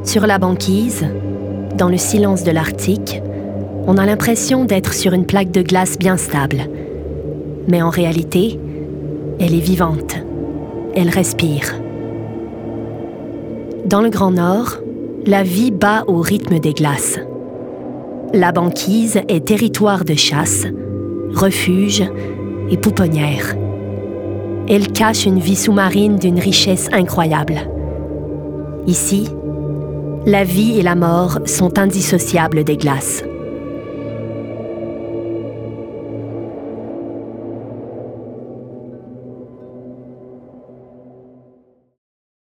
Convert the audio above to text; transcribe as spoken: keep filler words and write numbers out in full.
Sur la banquise, dans le silence de l'Arctique, on a l'impression d'être sur une plaque de glace bien stable. Mais en réalité, elle est vivante. Elle respire. Dans le Grand Nord, la vie bat au rythme des glaces. La banquise est territoire de chasse, refuge et pouponnière. Elle cache une vie sous-marine d'une richesse incroyable. Ici, la vie et la mort sont indissociables des glaces.